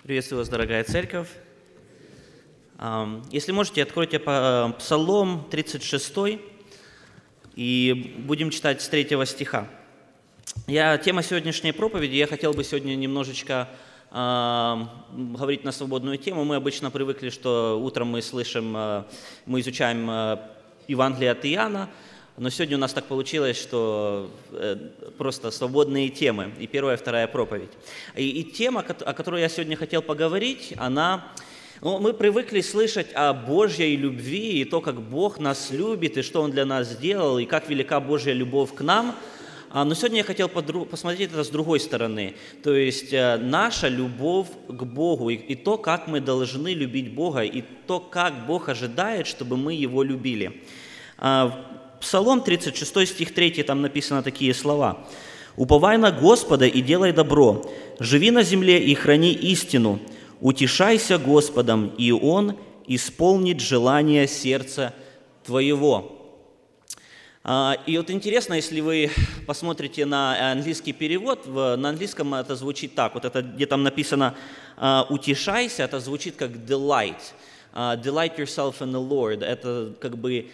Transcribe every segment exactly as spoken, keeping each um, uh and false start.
Приветствую вас, дорогая церковь. Если можете, откройте Псалом тридцать шесть и будем читать с третьего стиха. Я, тема сегодняшней проповеди, я хотел бы сегодня немножечко э, говорить на свободную тему. Мы обычно привыкли, что утром мы слышим, э, мы изучаем э, Евангелие от Иоанна, но сегодня у нас так получилось, что э, просто свободные темы, и первая, и вторая проповедь. И, и тема, о которой я сегодня хотел поговорить, она... Ну, мы привыкли слышать о Божьей любви, и то, как Бог нас любит, и что Он для нас сделал, и как велика Божья любовь к нам. Но сегодня я хотел посмотреть это с другой стороны. То есть наша любовь к Богу, и то, как мы должны любить Бога, и то, как Бог ожидает, чтобы мы Его любили. Псалом тридцать шесть, стих три, там написано такие слова. «Уповай на Господа и делай добро, живи на земле и храни истину, утешайся Господом, и Он исполнит желание сердца твоего». И вот интересно, если вы посмотрите на английский перевод, на английском это звучит так, вот это, где там написано «утешайся», это звучит как «delight». «Delight yourself in the Lord» – это как бы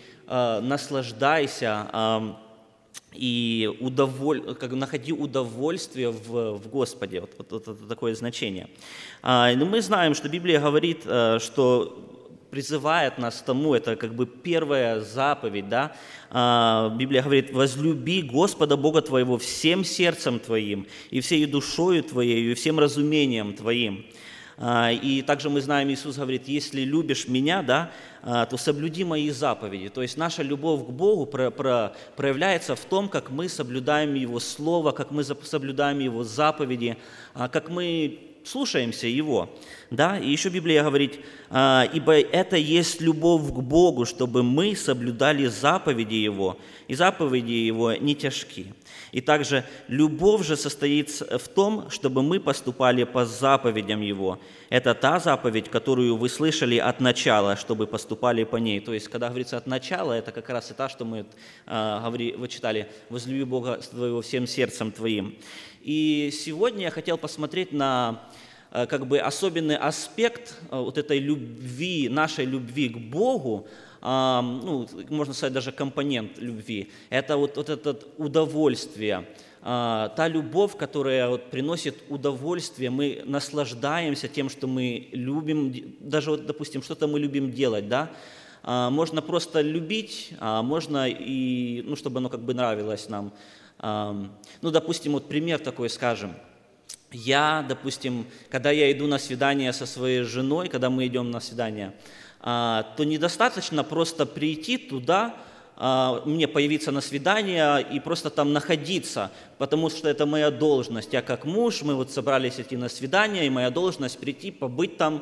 наслаждайся и удоволь... как, находи удовольствие в, в Господе. Вот, вот, вот это такое значение. Но мы знаем, что Библия говорит, что призывает нас к тому, это как бы первая заповедь, да? Библия говорит: «Возлюби Господа Бога твоего всем сердцем твоим, и всей душою твоей, и всем разумением твоим». И также мы знаем, Иисус говорит: «Если любишь Меня, да, то соблюди Мои заповеди». То есть наша любовь к Богу проявляется в том, как мы соблюдаем Его Слово, как мы соблюдаем Его заповеди, как мы слушаемся Его. Да? И еще Библия говорит: «Ибо это есть любовь к Богу, чтобы мы соблюдали заповеди Его, и заповеди Его не тяжки». И также любовь же состоит в том, чтобы мы поступали по заповедям Его. Это та заповедь, которую вы слышали от начала, чтобы поступали по ней. То есть, когда говорится «от начала», это как раз и та, что мы э, вы читали: «Возлюби Бога твоего всем сердцем твоим». И сегодня я хотел посмотреть на э, как бы особенный аспект э, вот этой любви, нашей любви к Богу, ну, можно сказать, даже компонент любви. Это вот, вот это удовольствие, та любовь, которая вот приносит удовольствие, мы наслаждаемся тем, что мы любим, даже, вот, допустим, что-то мы любим делать, да? Можно просто любить, а можно и, ну, чтобы оно как бы нравилось нам. Ну, допустим, вот пример такой, скажем. Я, допустим, когда я иду на свидание со своей женой, когда мы идем на свидание, то недостаточно просто прийти туда, мне появиться на свидание и просто там находиться, потому что это моя должность. Я как муж, мы вот собрались идти на свидание, и моя должность прийти, побыть там,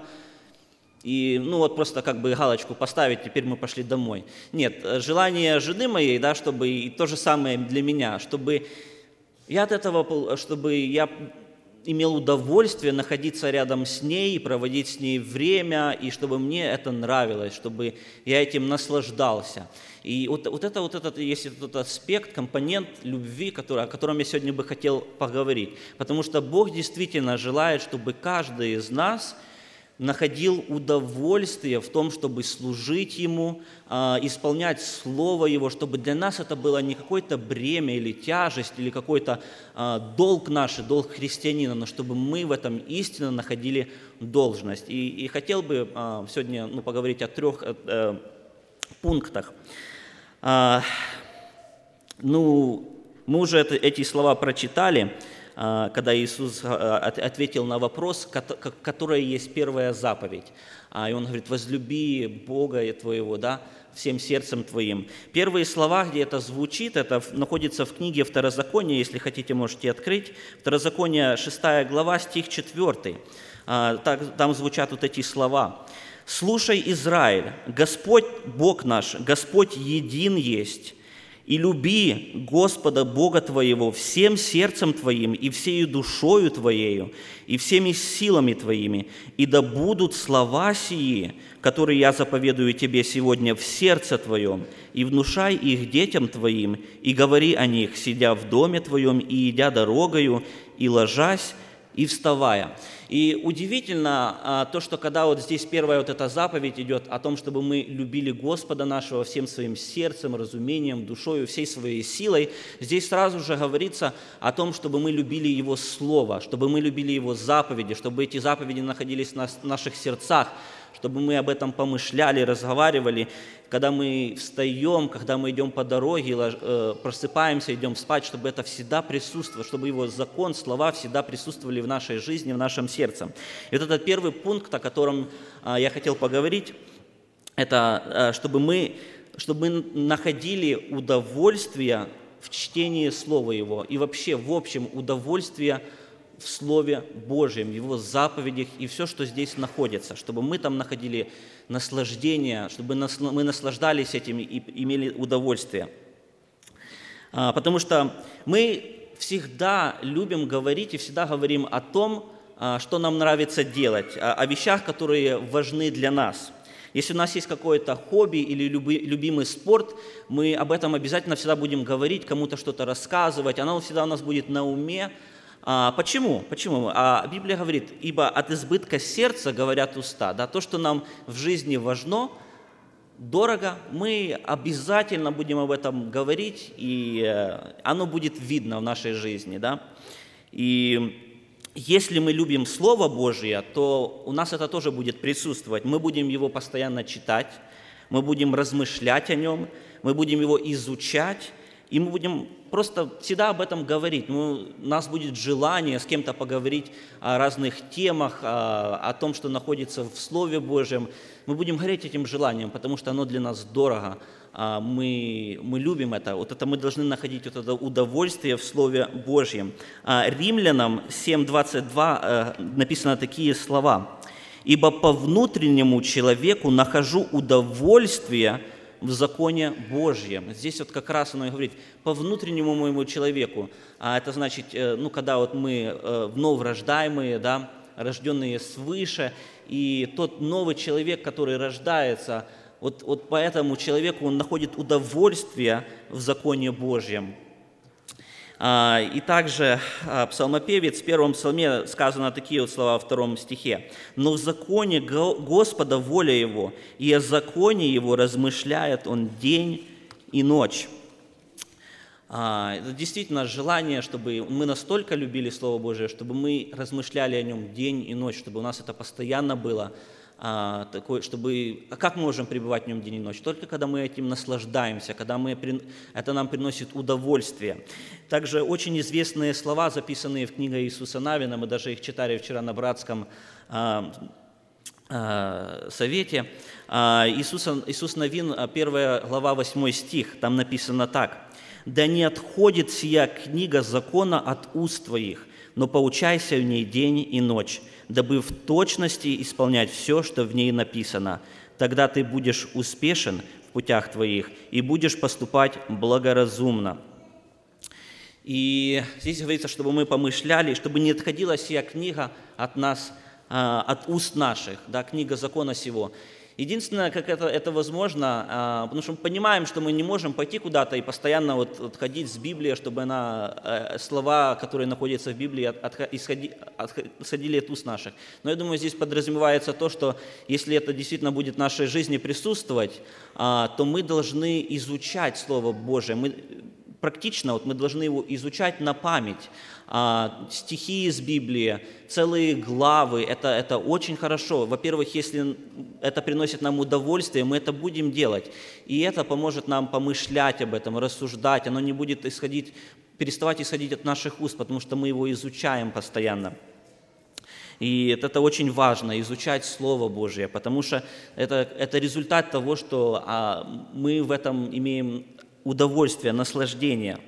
и ну вот просто как бы галочку поставить, теперь мы пошли домой. Нет, желание жены моей, да, чтобы и то же самое для меня, чтобы я от этого, чтобы я имел удовольствие находиться рядом с ней, проводить с ней время, и чтобы мне это нравилось, чтобы я этим наслаждался. И вот, вот это вот этот, есть этот аспект, компонент любви, который, о котором я сегодня бы хотел поговорить. Потому что Бог действительно желает, чтобы каждый из нас находил удовольствие в том, чтобы служить Ему, исполнять Слово Его, чтобы для нас это было не какое-то бремя или тяжесть, или какой-то долг наш, долг христианина, но чтобы мы в этом истинно находили должность. И, и хотел бы сегодня ну, поговорить о трех э, пунктах. Ну, мы уже это, эти слова прочитали, когда Иисус ответил на вопрос, которая есть первая заповедь. И Он говорит: «Возлюби Бога твоего, да, всем сердцем твоим». Первые слова, где это звучит, это находится в книге Второзакония, если хотите, можете открыть. Второзаконие, шестая глава, стих четвёртый. Там звучат вот эти слова. «Слушай, Израиль, Господь Бог наш, Господь един есть». «И люби Господа Бога твоего всем сердцем твоим, и всею душою твоею, и всеми силами твоими, и да будут слова сии, которые я заповедую тебе сегодня в сердце твоем, и внушай их детям твоим, и говори о них, сидя в доме твоем, и идя дорогою, и ложась, и вставая». И удивительно то, что когда вот здесь первая вот эта заповедь идет о том, чтобы мы любили Господа нашего всем своим сердцем, разумением, душой, всей своей силой, здесь сразу же говорится о том, чтобы мы любили Его Слово, чтобы мы любили Его заповеди, чтобы эти заповеди находились в наших сердцах, чтобы мы об этом помышляли, разговаривали, когда мы встаем, когда мы идем по дороге, просыпаемся, идем спать, чтобы это всегда присутствовало, чтобы Его закон, слова всегда присутствовали в нашей жизни, в нашем сердце. И вот этот первый пункт, о котором я хотел поговорить, это чтобы мы, чтобы мы находили удовольствие в чтении Слова Его и вообще, в общем, удовольствие в Слове Божьем, в Его заповедях и все, что здесь находится, чтобы мы там находили наслаждение, чтобы мы наслаждались этим и имели удовольствие. Потому что мы всегда любим говорить и всегда говорим о том, что нам нравится делать, о вещах, которые важны для нас. Если у нас есть какое-то хобби или любимый спорт, мы об этом обязательно всегда будем говорить, кому-то что-то рассказывать, оно всегда у нас будет на уме. А, почему? Почему? А Библия говорит, ибо от избытка сердца говорят уста. Да, то, что нам в жизни важно, дорого, мы обязательно будем об этом говорить, и оно будет видно в нашей жизни. Да? И если мы любим Слово Божие, то у нас это тоже будет присутствовать. Мы будем его постоянно читать, мы будем размышлять о нем, мы будем его изучать, и мы будем просто всегда об этом говорить. Ну, у нас будет желание с кем-то поговорить о разных темах, о, о том, что находится в Слове Божьем. Мы будем гореть этим желанием, потому что оно для нас дорого. Мы, мы любим это. Вот это мы должны находить вот это удовольствие в Слове Божьем. Римлянам семь двадцать два написано такие слова. «Ибо по внутреннему человеку нахожу удовольствие в законе Божьем». Здесь вот как раз оно и говорит, по внутреннему моему человеку. А это значит, ну, когда вот мы вновь рождаемые, да, рожденные свыше, и тот новый человек, который рождается, вот, вот по этому человеку он находит удовольствие в законе Божьем. И также псалмопевец в первом псалме сказано такие вот слова во втором стихе. «Но в законе Господа воля Его, и о законе Его размышляет Он день и ночь». Это действительно желание, чтобы мы настолько любили Слово Божие, чтобы мы размышляли о нем день и ночь, чтобы у нас это постоянно было. А, такой, чтобы, а как мы можем пребывать в нем день и ночь? Только когда мы этим наслаждаемся, когда мы, это нам приносит удовольствие. Также очень известные слова, записанные в книге Иисуса Навина, мы даже их читали вчера на братском а, а, совете. А, Иисус, Иисус Навин, первая глава, восьмой стих, там написано так. «Да не отходит сия книга закона от уст твоих, но поучайся в ней день и ночь, дабы в точности исполнять все, что в ней написано. Тогда ты будешь успешен в путях твоих и будешь поступать благоразумно». И здесь говорится, чтобы мы помышляли, чтобы не отходила сия книга от нас, от уст наших, да, книга закона сего. Единственное, как это, это возможно, потому что мы понимаем, что мы не можем пойти куда-то и постоянно вот, вот ходить с Библией, чтобы она, слова, которые находятся в Библии, от, от, исходи, от, исходили от уст наших. Но я думаю, здесь подразумевается то, что если это действительно будет в нашей жизни присутствовать, то мы должны изучать Слово Божие. Мы, практично вот, мы должны его изучать на память. Стихи из Библии, целые главы, это, это очень хорошо. Во-первых, если это приносит нам удовольствие, мы это будем делать. И это поможет нам помышлять об этом, рассуждать. Оно не будет исходить, переставать исходить от наших уст, потому что мы его изучаем постоянно. И это очень важно, изучать Слово Божие, потому что это, это результат того, что а, мы в этом имеем удовольствие, наслаждение.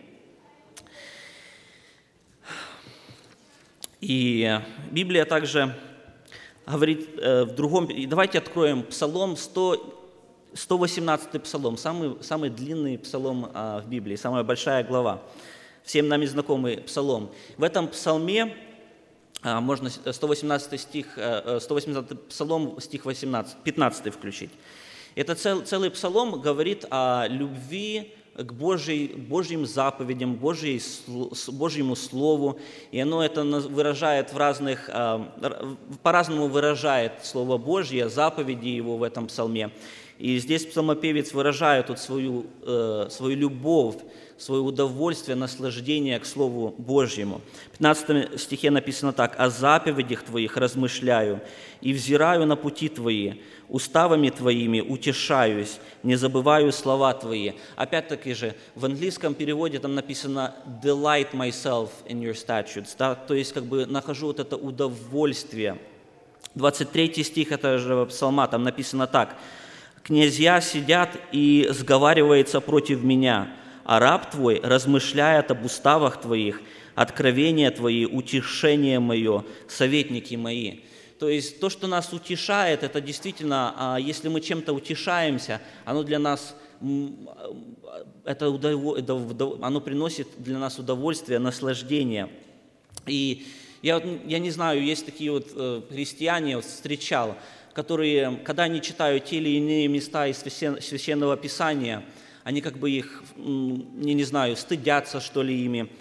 И Библия также говорит э, в другом... Давайте откроем Псалом сто, сто восемнадцатый Псалом, самый, самый длинный Псалом э, в Библии, самая большая глава, всем нами знакомый Псалом. В этом Псалме, э, можно сто восемнадцатый стих, э, сто восемнадцатый Псалом, стих восемнадцатый, пятнадцатый включить. Это цел, целый Псалом говорит о любви к Божьей, Божьим заповедям, Божьей, Божьему Слову, и оно это выражает в разных, по-разному выражает Слово Божье, заповеди Его в этом псалме. И здесь псалмопевец выражает тут свою, свою любовь, свое удовольствие, наслаждение к Слову Божьему. В пятнадцатом стихе написано так: «О заповедях Твоих размышляю, и взираю на пути Твои, уставами Твоими утешаюсь, не забываю слова Твои». Опять-таки же, в английском переводе там написано «delight myself in your statutes», да? То есть как бы нахожу вот это удовольствие. двадцать третий стих этого же псалма, там написано так: «Князья сидят и сговариваются против меня, а раб Твой размышляет об уставах Твоих, откровения Твои, утешение мое, советники мои». То есть то, что нас утешает, это действительно, если мы чем-то утешаемся, оно для нас, это оно приносит для нас удовольствие, наслаждение. И я, я не знаю, есть такие вот христиане, вот встречал, которые, когда они читают те или иные места из Священного Писания, они как бы их, я не знаю, стыдятся, что ли, ими,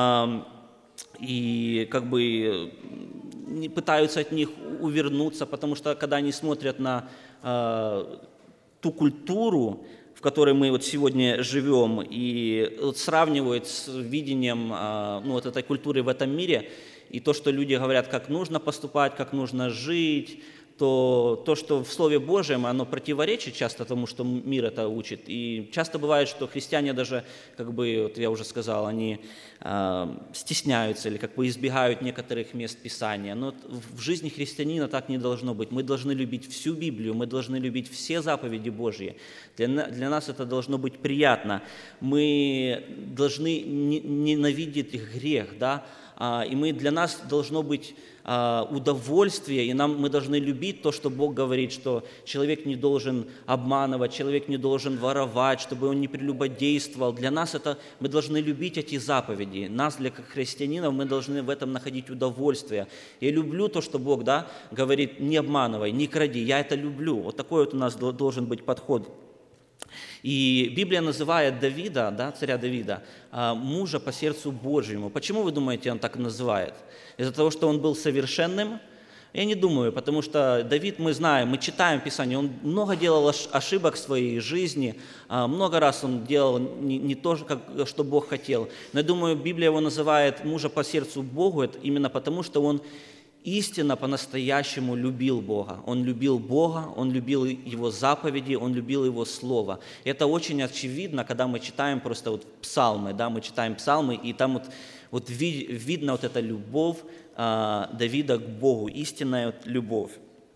и как бы пытаются от них увернуться, потому что когда они смотрят на ту культуру, в которой мы вот сегодня живем, и вот сравнивают с видением ну, вот этой культуры в этом мире, и то, что люди говорят, как нужно поступать, как нужно жить, то то, что в Слове Божьем, оно противоречит часто тому, что мир это учит. И часто бывает, что христиане даже, как бы, вот я уже сказал, они э, стесняются или как бы избегают некоторых мест Писания. Но в жизни христианина так не должно быть. Мы должны любить всю Библию, мы должны любить все заповеди Божьи. Для, для нас это должно быть приятно. Мы должны ненавидеть грех, да? И мы, для нас должно быть удовольствие, и нам, мы должны любить то, что Бог говорит, что человек не должен обманывать, человек не должен воровать, чтобы он не прелюбодействовал. Для нас это, мы должны любить эти заповеди. Нас, для христианинов, мы должны в этом находить удовольствие. Я люблю то, что Бог, да, говорит: не обманывай, не кради. Я это люблю. Вот такой вот у нас должен быть подход. И Библия называет Давида, да, царя Давида, мужа по сердцу Божьему. Почему, вы думаете, он так называет? Из-за того, что он был совершенным? Я не думаю, потому что Давид, мы знаем, мы читаем Писание, он много делал ошибок в своей жизни, много раз он делал не, не то, как, что Бог хотел. Но я думаю, Библия его называет мужа по сердцу Богу, это именно потому, что он истинно по-настоящему любил Бога. Он любил Бога, он любил Его заповеди, он любил Его Слово. Это очень очевидно, когда мы читаем просто вот псалмы, да, мы читаем псалмы, и там вот, вот ви, видно вот эта любовь а, Давида к Богу, истинная вот любовь.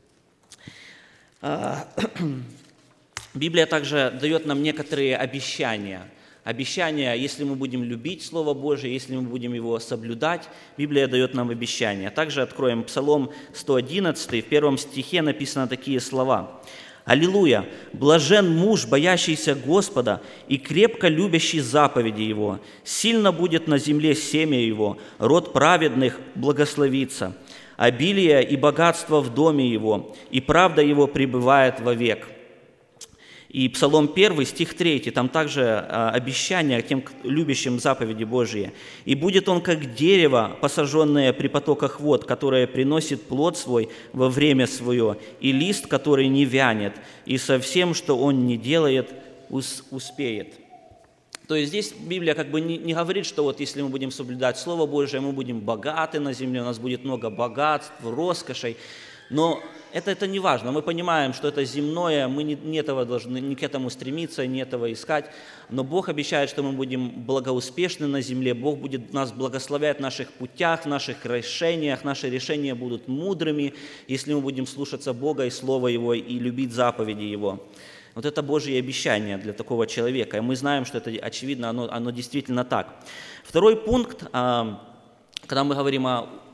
А, Библия также дает нам некоторые обещания. Обещания, если мы будем любить Слово Божие, если мы будем его соблюдать, Библия дает нам обещания. Также откроем Псалом сто одиннадцать, в первом стихе написаны такие слова: «Аллилуйя! Блажен муж, боящийся Господа и крепко любящий заповеди Его. Сильно будет на земле семя Его, род праведных благословится. Обилие и богатство в доме Его, и правда Его пребывает вовек». И Псалом один, стих три, там также обещание тем любящим заповеди Божьи. «И будет он, как дерево, посаженное при потоках вод, которое приносит плод свой во время свое, и лист, который не вянет, и со всем, что он не делает, успеет». То есть здесь Библия как бы не, не говорит, что вот если мы будем соблюдать Слово Божие, мы будем богаты на земле, у нас будет много богатств, роскошей. Но это, это не важно. Мы понимаем, что это земное, мы не, не, этого должны, не к этому стремиться, не этого искать. Но Бог обещает, что мы будем благоуспешны на земле, Бог будет нас благословлять в наших путях, в наших решениях. Наши решения будут мудрыми, если мы будем слушаться Бога и Слова Его, и любить заповеди Его. Вот это Божье обещание для такого человека. И мы знаем, что это, очевидно, оно, оно действительно так. Второй пункт, когда мы говорим о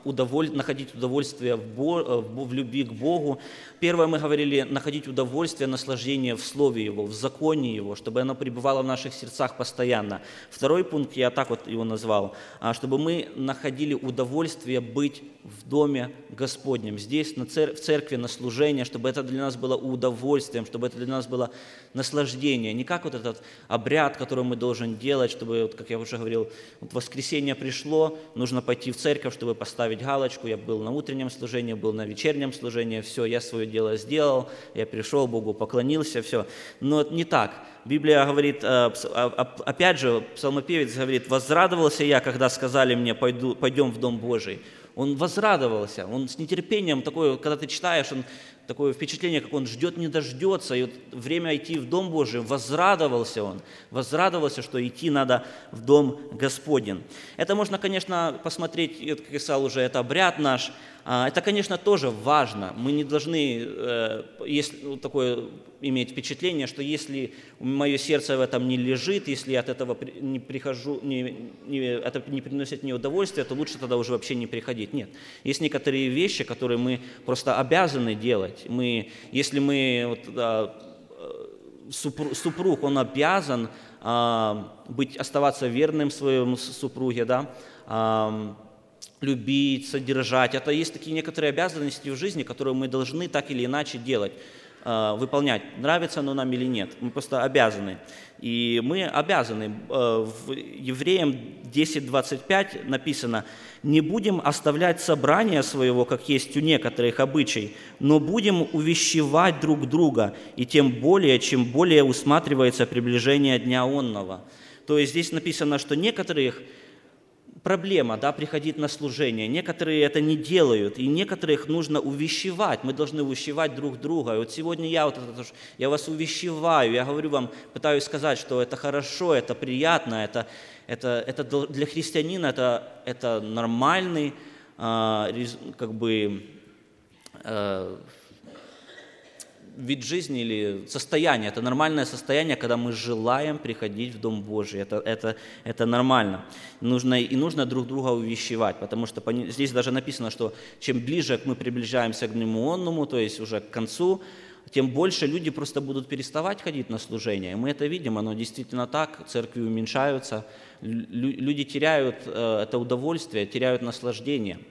удоволь... находить удовольствие в, Бо... в любви к Богу. Первое, мы говорили, находить удовольствие, наслаждение в Слове Его, в законе Его, чтобы оно пребывало в наших сердцах постоянно. Второй пункт, я так вот его назвал, чтобы мы находили удовольствие быть в Доме Господнем, здесь, на цер... в церкви, на служении, чтобы это для нас было удовольствием, чтобы это для нас было наслаждение. Не как вот этот обряд, который мы должны делать, чтобы, вот, как я уже говорил, вот воскресенье пришло, нужно пойти в церковь, чтобы поставить галочку, я был на утреннем служении, был на вечернем служении, все, я свое дело сделал, я пришел, Богу поклонился, все. Но не так. Библия говорит, опять же, псалмопевец говорит: «Возрадовался я, когда сказали мне, пойду, пойдем в Дом Божий». Он возрадовался, он с нетерпением такое, когда ты читаешь, он такое впечатление, как он ждет, не дождется, и вот время идти в Дом Божий, возрадовался он, возрадовался, что идти надо в Дом Господень. Это можно, конечно, посмотреть, как я сказал уже, это обряд наш, это, конечно, тоже важно. Мы не должны если, такое иметь впечатление, что если мое сердце в этом не лежит, если я от этого не прихожу, не, не, это не приносит мне удовольствия, то лучше тогда уже вообще не приходить. Нет. Есть некоторые вещи, которые мы просто обязаны делать. Мы, если мы, вот, да, супруг, супруг, он обязан а, быть, оставаться верным своему супруге, да, а, любить, содержать. Это есть такие некоторые обязанности в жизни, которые мы должны так или иначе делать, выполнять. Нравится оно нам или нет. Мы просто обязаны. И мы обязаны. В Евреям десять двадцать пять написано: «Не будем оставлять собрание своего, как есть у некоторых обычай, но будем увещевать друг друга, и тем более, чем более усматривается приближение дня онного». То есть здесь написано, что некоторых проблема, да, приходить на служение. Некоторые это не делают, и некоторых нужно увещевать. Мы должны увещевать друг друга. И вот сегодня я, вот это, я вас увещеваю, я говорю вам, пытаюсь сказать, что это хорошо, это приятно, это, это, это для христианина это, это нормальный, как бы, вид жизни или состояние. Это нормальное состояние, когда мы желаем приходить в Дом Божий. Это, это, это нормально. Нужно, и нужно друг друга увещевать, потому что здесь даже написано, что чем ближе мы приближаемся к Дню онному, то есть уже к концу, тем больше люди просто будут переставать ходить на служение. И мы это видим, оно действительно так, церкви уменьшаются, люди теряют это удовольствие, теряют наслаждение.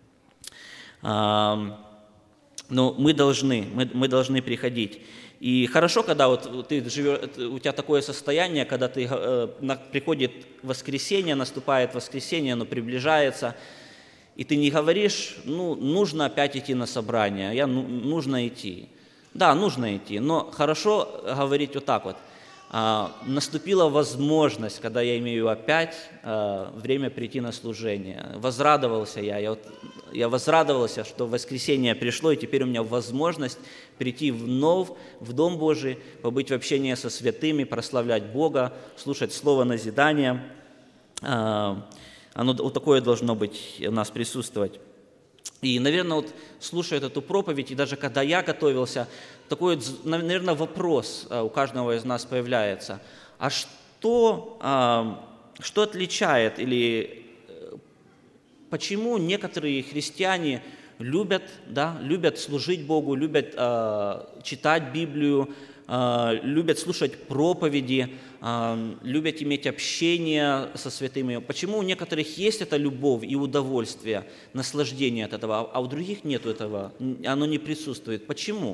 Но мы должны, мы, мы должны приходить. И хорошо, когда вот ты живешь, у тебя такое состояние, когда ты, э, на, приходит воскресенье, наступает воскресенье, оно приближается, и ты не говоришь, ну, нужно опять идти на собрание, я, ну, нужно идти. Да, нужно идти, но хорошо говорить вот так вот. А, наступила возможность, когда я имею опять а, время прийти на служение. Возрадовался я, я, вот, я возрадовался, что воскресенье пришло, и теперь у меня возможность прийти вновь в Дом Божий, побыть в общении со святыми, прославлять Бога, слушать Слово назидания. А, оно вот такое должно быть у нас присутствовать. И, наверное, вот слушая эту проповедь, и даже когда я готовился, такой, наверное, вопрос у каждого из нас появляется. А что, что отличает или почему некоторые христиане любят, да, любят служить Богу, любят читать Библию, любят слушать проповеди, любят иметь общение со святыми. Почему у некоторых есть эта любовь и удовольствие, наслаждение от этого, а у других нет этого, оно не присутствует? Почему?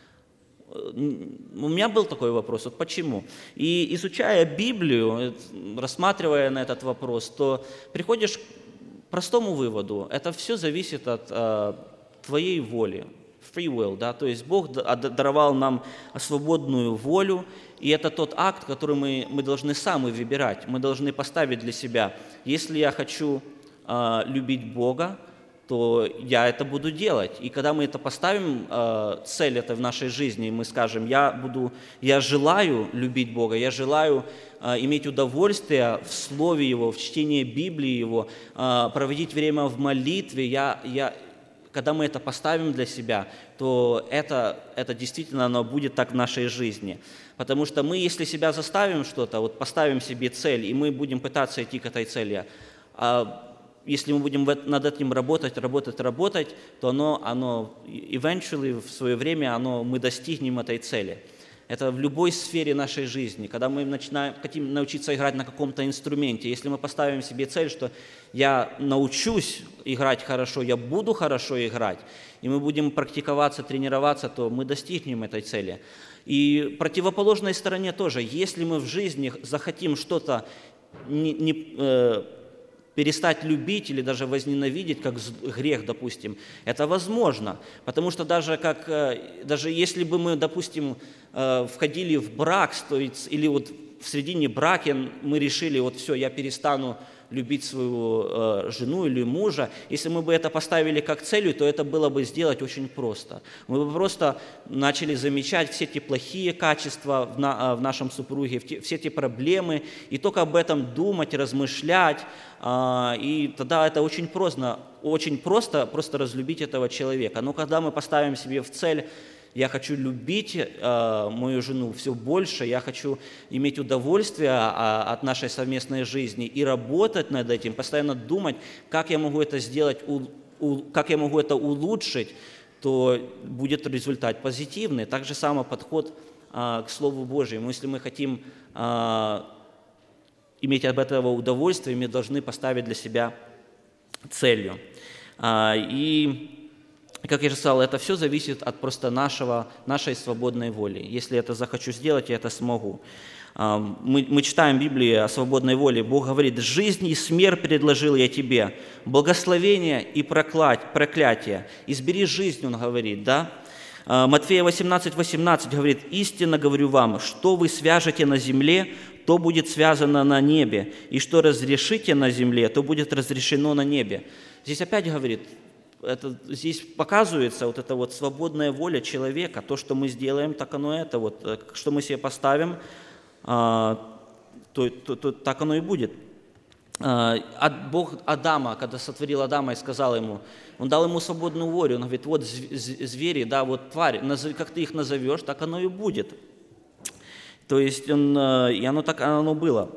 У меня был такой вопрос, вот почему? И изучая Библию, рассматривая на этот вопрос, то приходишь к простому выводу. Это все зависит от э, твоей воли. Free will, да, то есть Бог даровал нам свободную волю, и это тот акт, который мы, мы должны сами выбирать. Мы должны поставить для себя, если я хочу э, любить Бога, то я это буду делать. И когда мы это поставим, э, цель это в нашей жизни, и мы скажем, я, буду, я желаю любить Бога, я желаю э, иметь удовольствие в Слове Его, в чтении Библии Его, э, проводить время в молитве, я, я, когда мы это поставим для себя, то это, это действительно оно будет так в нашей жизни. Потому что мы, если себя заставим что-то, вот поставим себе цель, и мы будем пытаться идти к этой цели, э, если мы будем над этим работать, работать, работать, то оно, оно eventually, в свое время, оно, мы достигнем этой цели. Это в любой сфере нашей жизни. Когда мы начинаем, хотим научиться играть на каком-то инструменте, если мы поставим себе цель, что я научусь играть хорошо, я буду хорошо играть, и мы будем практиковаться, тренироваться, то мы достигнем этой цели. И противоположной стороне тоже. Если мы в жизни захотим что-то не, не, э, перестать любить или даже возненавидеть, как грех, допустим, это возможно. Потому что даже, как, даже если бы мы, допустим, входили в брак, или вот в середине брака мы решили, вот все, я перестану любить свою жену или мужа, если мы бы это поставили как целью, то это было бы сделать очень просто. Мы бы просто начали замечать все эти плохие качества в, на, в нашем супруге, все эти проблемы, и только об этом думать, размышлять, и тогда это очень просто, очень просто, просто разлюбить этого человека. Но когда мы поставим себе в цель, я хочу любить э, мою жену все больше, я хочу иметь удовольствие а, от нашей совместной жизни и работать над этим, постоянно думать, как я могу это сделать, у, у, как я могу это улучшить, то будет результат позитивный. Так же самый подход э, к Слову Божьему. Если мы хотим э, иметь от этого удовольствие, мы должны поставить для себя целью. Э, и Как я же сказал, это все зависит от просто нашего, нашей свободной воли. Если это захочу сделать, я это смогу. Мы, мы читаем в Библии о свободной воле. Бог говорит: «Жизнь и смерть предложил я тебе, благословение и проклятие. Избери жизнь», Он говорит, да? Матфея восемнадцать восемнадцать говорит: «Истинно говорю вам, что вы свяжете на земле, то будет связано на небе, и что разрешите на земле, то будет разрешено на небе». Здесь опять говорит, это, здесь показывается вот эта вот свободная воля человека, то, что мы сделаем, так оно это, вот, что мы себе поставим, а, то, то, то так оно и будет. А, Бог Адама, когда сотворил Адама и сказал ему, Он дал ему свободную волю, Он говорит: вот звери, да, вот твари, как ты их назовешь, так оно и будет. То есть, он, и оно так оно было.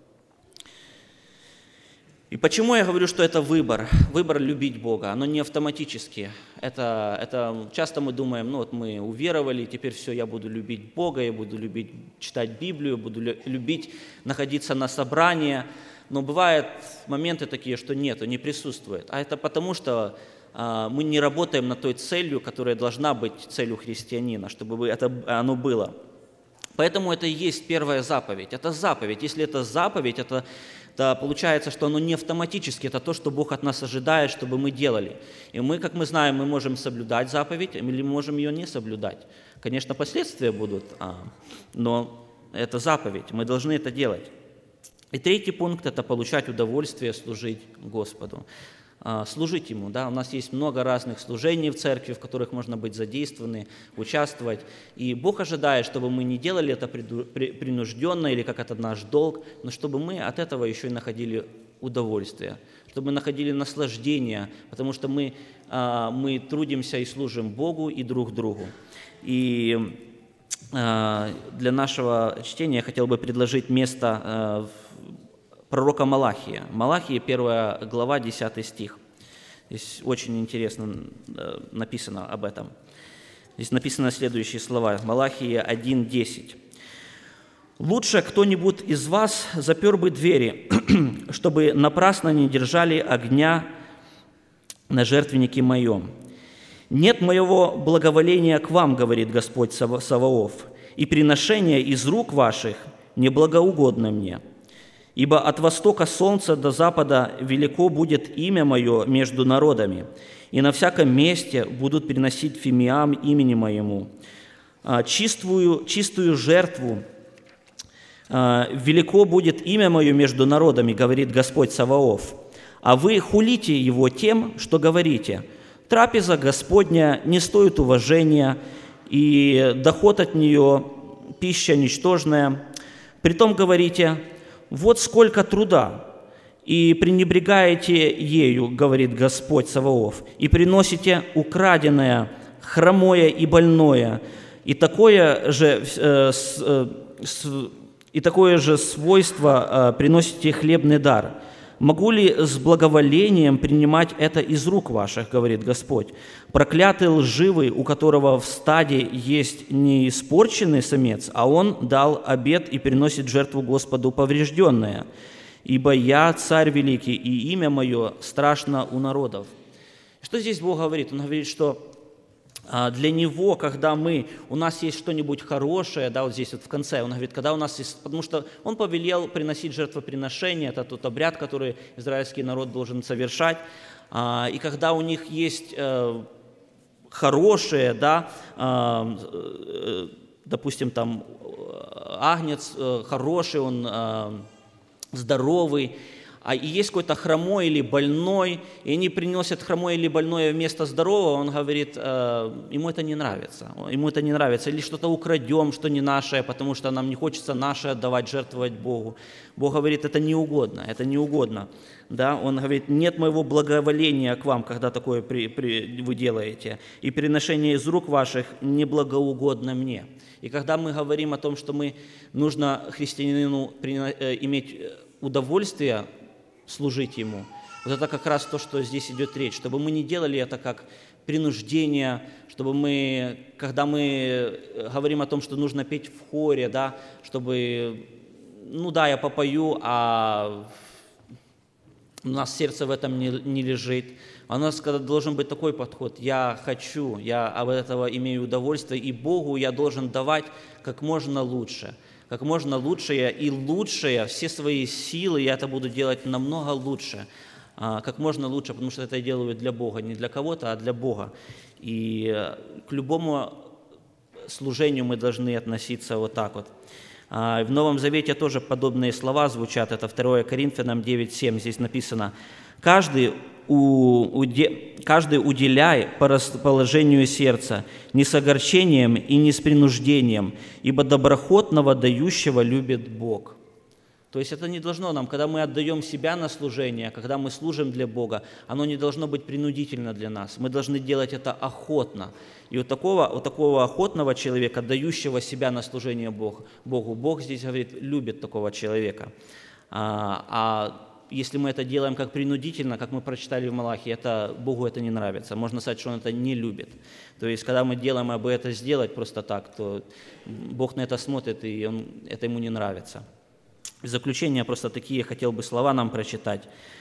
И почему я говорю, что это выбор? Выбор любить Бога, оно не автоматически. Это, это часто мы думаем, ну вот мы уверовали, теперь все, я буду любить Бога, я буду любить читать Библию, буду любить находиться на собрании. Но бывают моменты такие, что нет, не присутствует. А это потому, что а, мы не работаем над той целью, которая должна быть целью христианина, чтобы это, оно было. Поэтому это и есть первая заповедь. Это заповедь. Если это заповедь, это... то получается, что оно не автоматически, это то, что Бог от нас ожидает, чтобы мы делали. И мы, как мы знаем, мы можем соблюдать заповедь, или мы можем ее не соблюдать. Конечно, последствия будут, но это заповедь, мы должны это делать. И третий пункт – это получать удовольствие служить Господу. Служить Ему, да, у нас есть много разных служений в церкви, в которых можно быть задействованы, участвовать. И Бог ожидает, чтобы мы не делали это принужденно или как это наш долг, но чтобы мы от этого еще и находили удовольствие, чтобы мы находили наслаждение, потому что мы, мы трудимся и служим Богу и друг другу. И для нашего чтения я хотел бы предложить место пророка Малахия. Малахия, первая глава, десятый стих. Здесь очень интересно написано об этом. Здесь написаны следующие слова. Малахия один десять. «Лучше кто-нибудь из вас запер бы двери, чтобы напрасно не держали огня на жертвеннике моем. Нет моего благоволения к вам, говорит Господь Саваоф, и приношение из рук ваших неблагоугодно мне. Ибо от востока солнца до запада велико будет имя мое между народами, и на всяком месте будут приносить фимиам имени моему. Чистую, чистую жертву велико будет имя мое между народами, говорит Господь Саваоф. А вы хулите его тем, что говорите: трапеза Господня не стоит уважения, и доход от нее пища ничтожная. Притом говорите: вот сколько труда, и пренебрегаете ею, говорит Господь Саваоф, и приносите украденное, хромое и больное, и такое же, э, с, э, с, и такое же свойство э, приносите хлебный дар. Могу ли с благоволением принимать это из рук ваших, говорит Господь? Проклятый лживый, у которого в стаде есть не испорченный самец, а он дал обет и приносит жертву Господу поврежденное. Ибо я царь великий, и имя мое страшно у народов». Что здесь Бог говорит? Он говорит, что для Него, когда мы, у нас есть что-нибудь хорошее, да, вот здесь вот в конце, Он говорит, когда у нас есть, потому что Он повелел приносить жертвоприношение, это тот обряд, который израильский народ должен совершать, и когда у них есть хорошее, да, допустим, там агнец хороший, он здоровый, а и есть какой-то хромой или больной, и они приносят хромое или больное вместо здорового, он говорит, э, ему это не нравится, ему это не нравится, или что-то украдем, что не наше, потому что нам не хочется наше отдавать, жертвовать Богу. Бог говорит, это не угодно, это не угодно. Да? Он говорит, нет моего благоволения к вам, когда такое при, при, вы делаете, и переношение из рук ваших не благоугодно мне. И когда мы говорим о том, что мы, нужно христианину иметь удовольствие, служить Ему. Вот это как раз то, что здесь идет речь, чтобы мы не делали это как принуждение, чтобы мы, когда мы говорим о том, что нужно петь в хоре, да, чтобы, ну да, я попою, а у нас сердце в этом не, не лежит. А у нас должен быть такой подход: я хочу, я об этого имею удовольствие, и Богу я должен давать как можно лучше. Как можно лучшее и лучшее, все свои силы, я это буду делать намного лучше, как можно лучше, потому что это я делаю для Бога, не для кого-то, а для Бога. И к любому служению мы должны относиться вот так вот. В Новом Завете тоже подобные слова звучат, это второе Коринфянам девять семь, здесь написано: «Каждый Каждый уделяй по расположению сердца, не с огорчением и не с принуждением, ибо доброхотного дающего любит Бог». То есть это не должно нам, когда мы отдаем себя на служение, когда мы служим для Бога, оно не должно быть принудительно для нас. Мы должны делать это охотно. И у такого, у такого охотного человека, дающего себя на служение Богу, Богу, Бог здесь говорит, любит такого человека. А, а если мы это делаем как принудительно, как мы прочитали в Малахии, это, Богу это не нравится. Можно сказать, что Он это не любит. То есть, когда мы делаем, абы это сделать просто так, то Бог на это смотрит, и он, это Ему не нравится. В заключение просто такие хотел бы слова нам прочитать.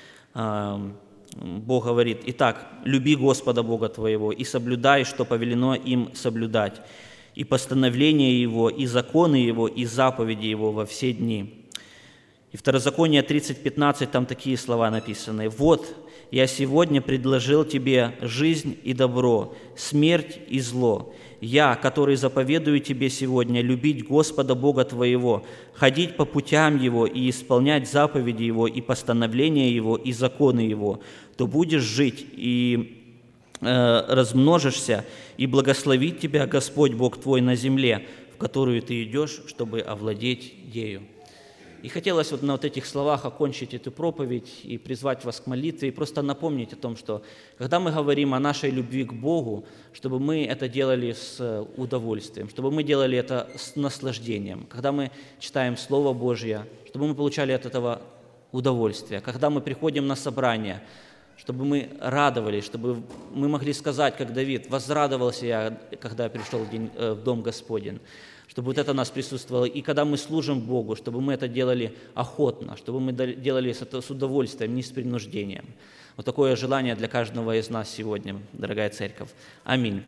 Бог говорит: «Итак, люби Господа Бога твоего и соблюдай, что повелено им соблюдать, и постановления Его, и законы Его, и заповеди Его во все дни». И Второзаконие тридцать пятнадцать, там такие слова написаны: «Вот, я сегодня предложил тебе жизнь и добро, смерть и зло. Я, который заповедую тебе сегодня любить Господа Бога твоего, ходить по путям Его и исполнять заповеди Его, и постановления Его, и законы Его, то будешь жить и э, размножишься, и благословит тебя Господь Бог твой на земле, в которую ты идешь, чтобы овладеть ею». И хотелось вот на вот этих словах окончить эту проповедь и призвать вас к молитве, и просто напомнить о том, что когда мы говорим о нашей любви к Богу, чтобы мы это делали с удовольствием, чтобы мы делали это с наслаждением, когда мы читаем Слово Божье, чтобы мы получали от этого удовольствие, когда мы приходим на собрание, чтобы мы радовались, чтобы мы могли сказать, как Давид: «Возрадовался я, когда я пришел в, день, в Дом Господень», чтобы вот это у нас присутствовало. И когда мы служим Богу, чтобы мы это делали охотно, чтобы мы делали это с удовольствием, не с принуждением. Вот такое желание для каждого из нас сегодня, дорогая церковь. Аминь.